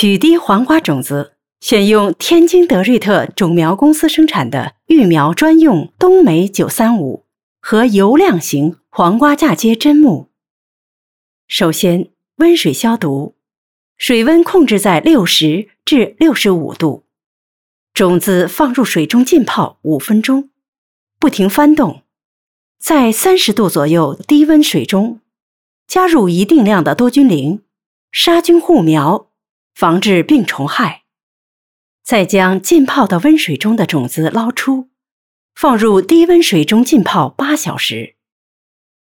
取滴黄瓜种子，选用天津德瑞特种苗公司生产的育苗专用冬梅935和油亮型黄瓜嫁接砧木。首先，温水消毒，水温控制在60至65度，种子放入水中浸泡5分钟，不停翻动，在30度左右低温水中加入一定量的多菌灵，杀菌护苗，防治病虫害。再将浸泡到温水中的种子捞出，放入低温水中浸泡8小时。